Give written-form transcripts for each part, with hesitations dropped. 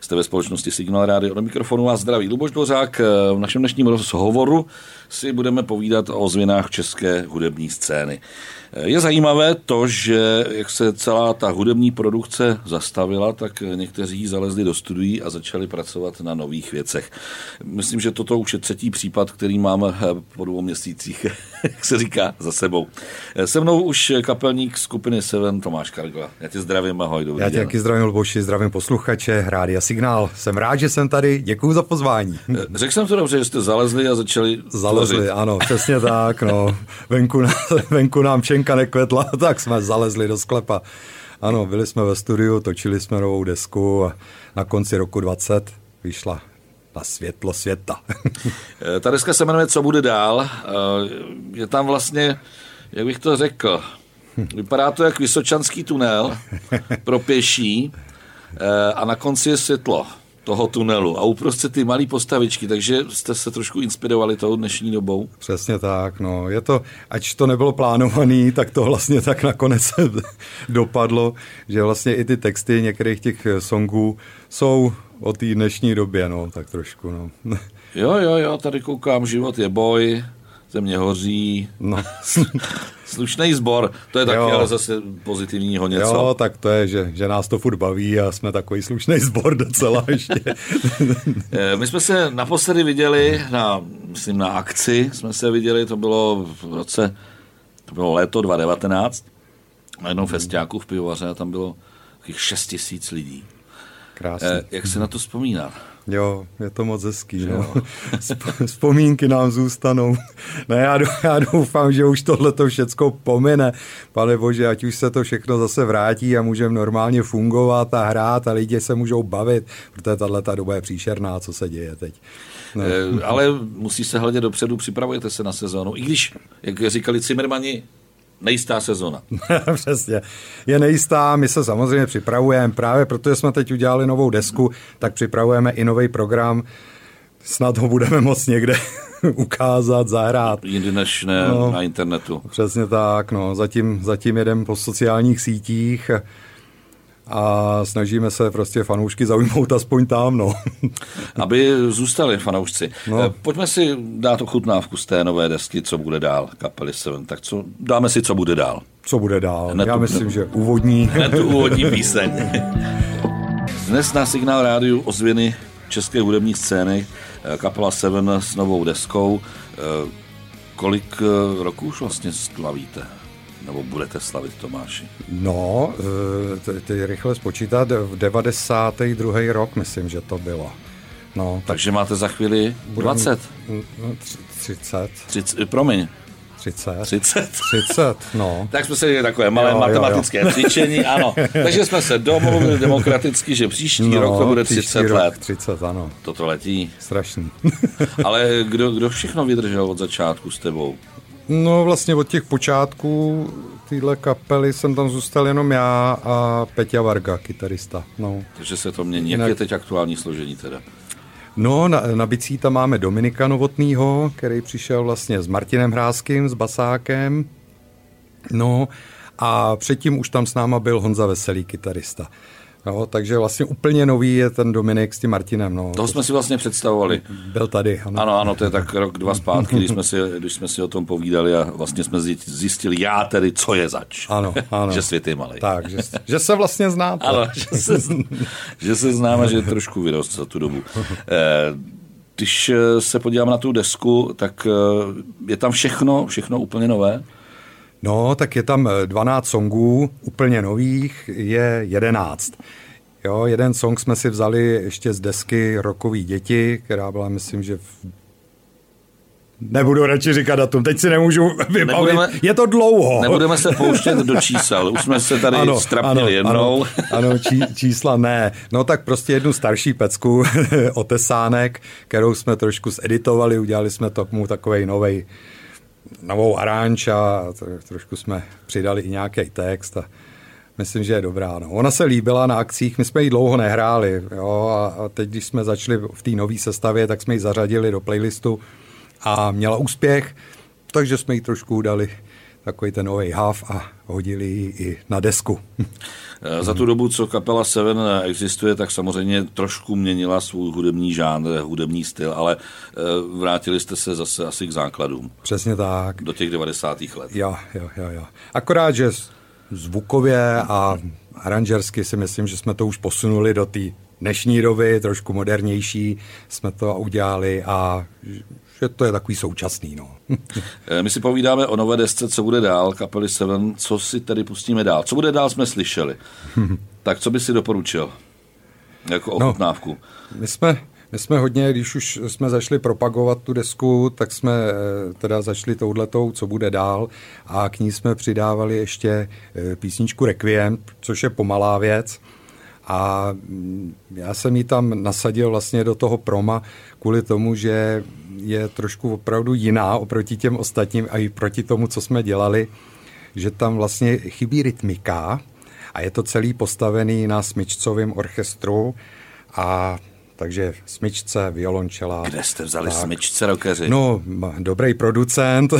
Jste ve společnosti Signál Radio. Do mikrofonu vás zdraví Luboš Dvořák. V našem dnešním rozhovoru si budeme povídat o ozvěnách české hudební scény. Je zajímavé to, že jak se celá ta hudební produkce zastavila, tak někteří zalezli do studií a začali pracovat na nových věcech. Myslím, že toto už je třetí případ, který máme po 2 měsících, jak se říká, za sebou. Se mnou už kapelník skupiny Seven Tomáš Kargla. Já tě zdravím, ahoj. Já tě taky zdravím, Luboši, zdravím posluchače Rádia Signál. Jsem rád, že jsem tady, děkuju za pozvání. Řekl jsem to dobře, že jste zalezli a začali tvořit. Ano, přesně tak, no. Venku nám pšenka nekvetla, tak jsme zalezli do sklepa. Ano, byli jsme ve studiu, točili jsme novou desku a na konci roku 20 vyšla na světlo světa. Ta deska se jmenuje Co bude dál. Je tam vlastně, jak bych to řekl, vypadá to jak Vysočanský tunel pro pěší a na konci je světlo toho tunelu a uprostřed ty malé postavičky, takže jste se trošku inspirovali tou dnešní dobou. Přesně tak, no. Je to, ač to nebylo plánovaný, tak to vlastně tak nakonec dopadlo, že vlastně i ty texty některých těch songů jsou o té dnešní době, no, tak trošku, no. Jo, tady koukám, život je boj, země hoří, no. Slušný sbor, to je taky ale zase pozitivního něco. Jo, tak to je, že nás to furt baví a jsme takový slušný sbor docela ještě. My jsme se naposledy viděli, na akci jsme se viděli, to bylo léto 2019, na jednom festiáku v Pivovaře a tam bylo takových 6 000 lidí. Krásně. Jak se na to vzpomíná? Jo, je to moc hezký, no. Vzpomínky nám zůstanou. Ne, já doufám, že už tohleto všecko pomine. Pane Bože, ať už se to všechno zase vrátí a můžeme normálně fungovat a hrát a lidi se můžou bavit, protože tato doba je příšerná, co se děje teď. No. Ale musí se hledět dopředu, připravujete se na sezónu. I když, jak říkali Cimrmani, nejistá sezona. Přesně. Je nejistá, my se samozřejmě připravujeme, právě protože jsme teď udělali novou desku, tak připravujeme i nový program. Snad ho budeme moct někde ukázat, zahrát. Jindy než na internetu. Přesně tak, no. Zatím jedem po sociálních sítích a snažíme se prostě fanoušky zaujmout aspoň tam, no. Aby zůstali fanoušci. No. Pojďme si dát ochutnávku z té nové desky, Co bude dál, kapely Seven. Tak dáme si Co bude dál. Co bude dál? Já myslím, že úvodní. Hned tu úvodní píseň. Dnes na Signál Rádiu ozvěny české hudební scény, kapela Seven s novou deskou. Kolik roků už vlastně slavíte? Nebo budete slavit, Tomáši? No, ty rychle spočítat, v 92. rok, myslím, že to bylo. No, takže máte za chvíli 20? 30. Promiň. 30, no. Tak jsme se dělali takové malé matematické cvičení, ano. Takže jsme se domluvili demokraticky, že příští rok to bude 30 let. 30, ano. Toto letí. Strašný. Ale kdo všechno vydržel od začátku s tebou? No vlastně od těch počátků téhle kapely jsem tam zůstal jenom já a Peťa Varga, kytarista. No. Takže se to mění. Jak je teď aktuální složení teda? No, na bicí tam máme Dominika Novotnýho, který přišel vlastně s Martinem Hrázkým, s basákem. No a předtím už tam s náma byl Honza Veselý, kytarista. No, takže vlastně úplně nový je ten Dominik s tím Martinem. No. Toho jsme si vlastně představovali. Byl tady. Ano, to je tak rok, 2 zpátky, když jsme si o tom povídali a vlastně jsme zjistili, já tedy, co je zač. Ano. Že svět je malej. Tak, že se vlastně znáte. Ano, že se známe, že trošku vyrost za tu dobu. Když se podívám na tu desku, tak je tam všechno úplně nové? No, tak je tam 12 songů, úplně nových je 11. Jo, jeden song jsme si vzali ještě z desky Rokový děti, která byla, myslím, že Nebudu radši říkat datum, teď si nemůžu vybavit, je to dlouho. Nebudeme se pouštět do čísel, už jsme se tady strapnili jednou. Ano, čísla ne. No tak prostě jednu starší pecku, Otesánek, kterou jsme trošku zeditovali, udělali jsme tomu takovej novou aranž a trošku jsme přidali i nějaký text a myslím, že je dobrá. No. Ona se líbila na akcích, my jsme ji dlouho nehráli, jo, a teď, když jsme začali v té nové sestavě, tak jsme ji zařadili do playlistu a měla úspěch, takže jsme ji trošku dali takový ten nový hav a hodili ji i na desku. Za tu dobu, co kapela Seven existuje, tak samozřejmě trošku měnila svůj hudební žánr, hudební styl, ale vrátili jste se zase asi k základům. Přesně tak. Do těch 90. let. Jo. Akorát, že zvukově a aranžersky si myslím, že jsme to už posunuli do té dnešní doby, trošku modernější jsme to udělali a že to je takový současný. No. My si povídáme o nové desce, co bude dál, kapely Seven, co si tedy pustíme dál. Co bude dál, jsme slyšeli. Tak co by si doporučil jako ochutnávku? No, my jsme hodně, když už jsme začali propagovat tu desku, tak jsme teda začali touhletou, co bude dál, a k ní jsme přidávali ještě písničku Requiem, což je pomalá věc. A já jsem ji tam nasadil vlastně do toho proma kvůli tomu, že je trošku opravdu jiná oproti těm ostatním a i proti tomu, co jsme dělali, že tam vlastně chybí rytmika a je to celý postavený na smyčcovém orchestru a takže smyčce, violončela. Kde jste vzali smyčce, rockeři? No, dobrý producent.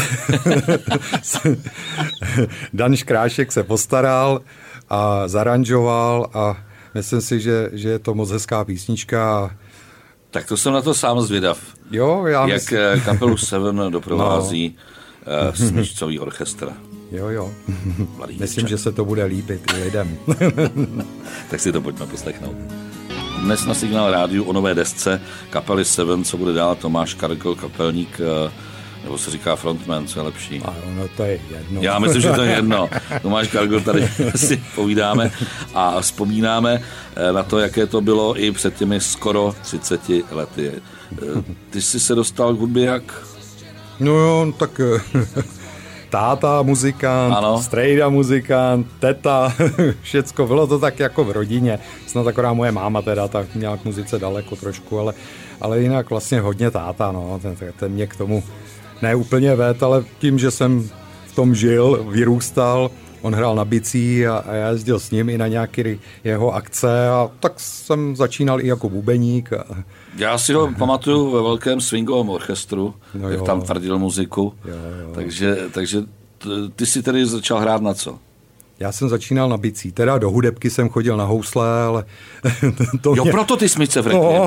Dan Škrášek se postaral a zaranžoval a myslím si, že je to moc hezká písnička. Tak to jsem na to sám zvědav. Jo, jak kapelu Seven doprovází smyčcový orchestr. Jo. Myslím, že se to bude líbit i lidem. Tak si to pojďme poslechnout. Dnes na Signál rádiu o nové desce kapely Seven, co bude dál, Tomáš Kargl, kapelník, nebo se říká frontman, co je lepší? No to je jedno. Já myslím, že to je jedno. Tomáš Kargl, tady si povídáme a vzpomínáme na to, jaké to bylo i před těmi skoro 30 lety. Ty jsi se dostal k hudbě jak? No jo, tak táta muzikant, strejda muzikant, teta, všecko. Bylo to tak jako v rodině. Snad akorát moje máma teda tak měla k muzice daleko trošku, ale jinak vlastně hodně táta, no. Ten mě k tomu ne úplně ved, ale tím, že jsem v tom žil, vyrůstal, on hrál na bicí a já jezdil s ním i na nějaké jeho akce a tak jsem začínal i jako bubeník. Já si ho pamatuju ve velkém swingovém orchestru, jak tam tvrdil muziku. Jo. Takže ty si tedy začal hrát na co? Já jsem začínal na bicí, teda do hudebky jsem chodil na housle, ale... proto ty smyčce v Requiem.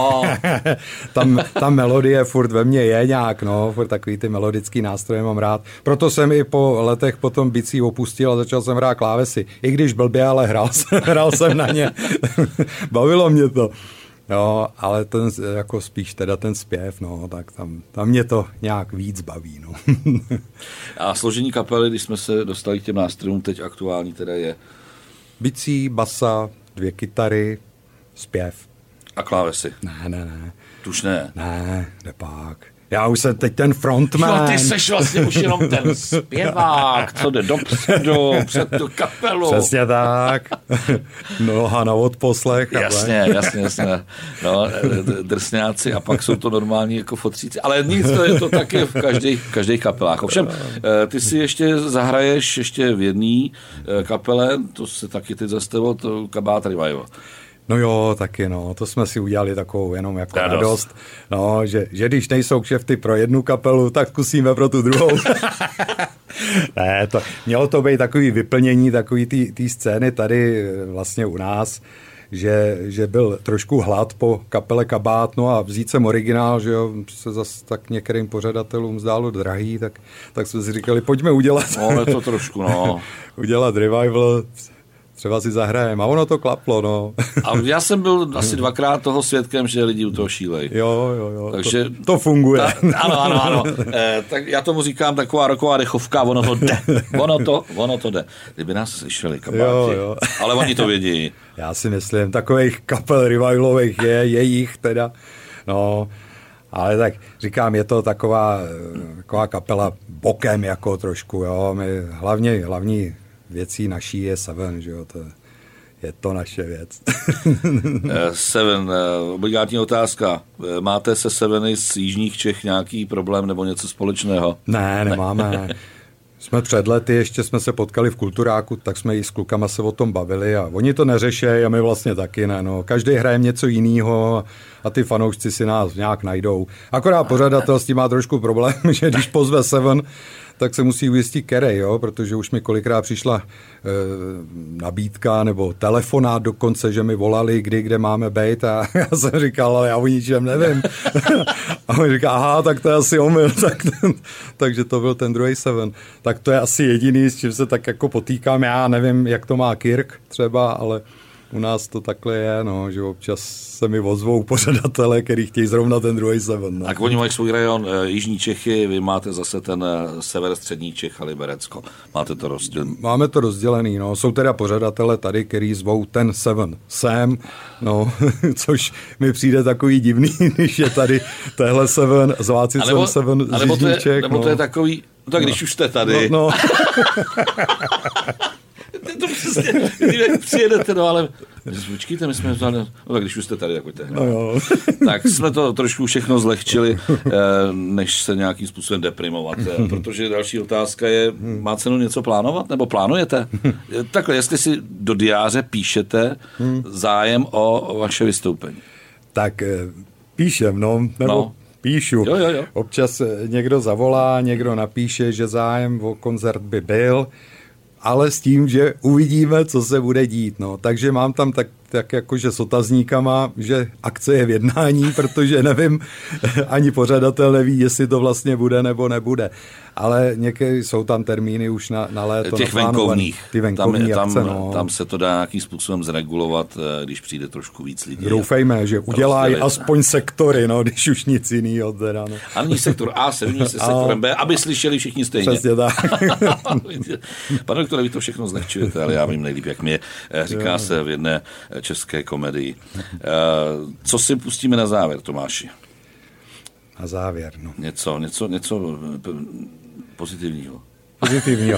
Ta melodie furt ve mně je nějak, furt takový ty melodický nástroje mám rád. Proto jsem i po letech potom bicí opustil a začal jsem hrát klávesy. I když blbě, ale hrál jsem na ně. Bavilo mě to. Jo, ale ten, jako spíš teda ten zpěv, tak tam mě to nějak víc baví, A složení kapely, když jsme se dostali k těm nástrojům, teď aktuální teda je? Bicí, basa, 2 kytary, zpěv. A klávesy? Ne. Tuž ne? Ne, nepak. Já už jsem teď ten frontman. Jo, ty seš vlastně už jenom ten zpěvák, co jde dopředu, před tu kapelu. Přesně tak. Noha na odposlech. Jasně. No, drsňáci a pak jsou to normální jako fotříci. Ale nic, to je to taky v každých kapelách. Ovšem, ty si ještě zahraješ ještě v jedné kapele, to se taky teď zastavilo, to Kabát Revival. No jo, taky to jsme si udělali takovou jenom jako radost, že když nejsou kšefty pro jednu kapelu, tak zkusíme pro tu druhou. Ne, mělo to být takový vyplnění takový té scény tady vlastně u nás, že byl trošku hlad po kapele Kabát, a vzít sem originál, že jo, se zase tak některým pořadatelům zdálo drahý, tak jsme si říkali, pojďme udělat. Je to trošku, udělat revival, třeba si zahrajeme. A ono to klaplo, A já jsem byl asi 2krát toho svědkem, že lidi u toho šílej. Jo. Takže to funguje. Ano. Tak já tomu říkám taková roková dechovka, ono to jde. Ono to jde. Kdyby nás slyšeli, Kabáti. Jo. Ale oni to vědí. Já si myslím, takových kapel revivalových je jich teda. Ale tak říkám, je to taková kapela bokem jako trošku, jo. My hlavní věcí naší je Seven, že jo, je to naše věc. Seven, obligátní otázka. Máte se Seveny z jižních Čech nějaký problém nebo něco společného? Ne, nemáme. Jsme před lety, ještě jsme se potkali v Kulturáku, tak jsme i s klukama se o tom bavili a oni to neřešejí a my vlastně taky ne. Každý hraje něco jiného a ty fanoušci si nás nějak najdou. Akorát pořadatel s tím má trošku problém, že když pozve Seven, tak se musí ujistit kerej, jo, protože už mi kolikrát přišla nabídka nebo telefonát dokonce, že mi volali, kde máme být a já jsem říkal, ale já o ničem nevím. A on říká, aha, tak to je asi omyl. Takže to byl ten druhý Seven. Tak to je asi jediný, s čím se tak jako potýkám. Já nevím, jak to má Kirk třeba, ale u nás to takhle je, no, že občas se mi ozvou pořadatelé, který chtějí zrovna ten druhý Seven. No. Tak oni mají svůj rajon Jižní Čechy, vy máte zase ten sever střední Čech a Liberecko. Máte to rozdělené? Máme to rozdělený, no. Jsou teda pořadatele tady, který zvou ten Seven sem, no, což mi přijde takový divný, když je tady téhle Seven, zváci ten Seven z Jižních Čech. Nebo to je takový, no tak když už jste tady. No. To přesně, když přijedete, no ale počkejte, my jsme vzali, no tak když už jste tady, tak pojďte. No, tak jsme to trošku všechno zlehčili, než se nějakým způsobem deprimovat, protože další otázka je, má cenu něco plánovat, nebo plánujete? Takhle, jestli si do diáře píšete zájem o vaše vystoupení. Tak píšem, no, nebo... No. Píšu. Jo. Občas někdo zavolá, někdo napíše, že zájem o koncert by byl, ale s tím, že uvidíme, co se bude dít. No. Takže mám tam tak jakože s otazníkama, že akce je v jednání, protože nevím, ani pořadatel neví, jestli to vlastně bude nebo nebude. Ale někdy jsou tam termíny už na léto. Těch venkovních. Ty venkovní akce, tam se to dá nějakým způsobem zregulovat, když přijde trošku víc lidí. Doufejme, že udělají aspoň sektory, no, když už nic jiného. Teda, no. A není sektor A se vymění se sektorem B, aby slyšeli všichni stejně. Přesně tak. Pane doktore, vy to všechno zlehčujete, ale já vím nejlíp, jak mě říká se v jedné české komedii. Co si pustíme na závěr, Tomáši? Na závěr, no. Něco pozitivního. Pozitivního.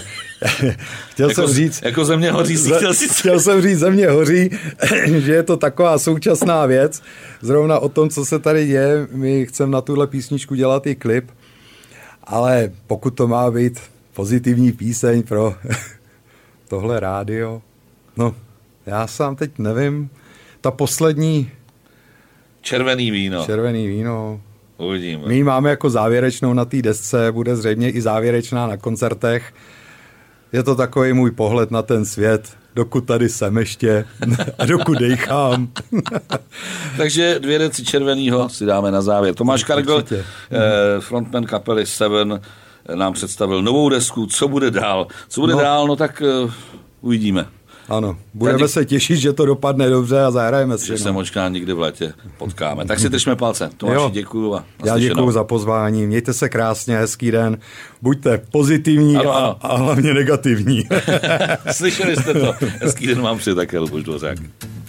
Jako Země hoří. Chtěl jsem říct Země hoří, že je to taková současná věc. Zrovna o tom, co se tady děje, my chceme na tuhle písničku dělat i klip, ale pokud to má být pozitivní píseň pro tohle rádio, no, já sám teď nevím, ta poslední... Červený víno. Uvidíme. My máme jako závěrečnou na té desce, bude zřejmě i závěrečná na koncertech. Je to takový můj pohled na ten svět, dokud tady jsem ještě a dokud dejchám. Takže 2 deci červenýho si dáme na závěr. Tomáš Kargl, frontman kapely Seven, nám představil novou desku. Co bude dál? No tak uvidíme. Ano, budeme se těšit, že to dopadne dobře a zahrajeme si. Že se možná někdy v létě potkáme. Tak si držme palce. Tomáši, děkuju. Já děkuju za pozvání. Mějte se krásně, hezký den. Buďte pozitivní a hlavně negativní. Slyšeli jste to. Hezký den vám přeje také Luboš Dvořák.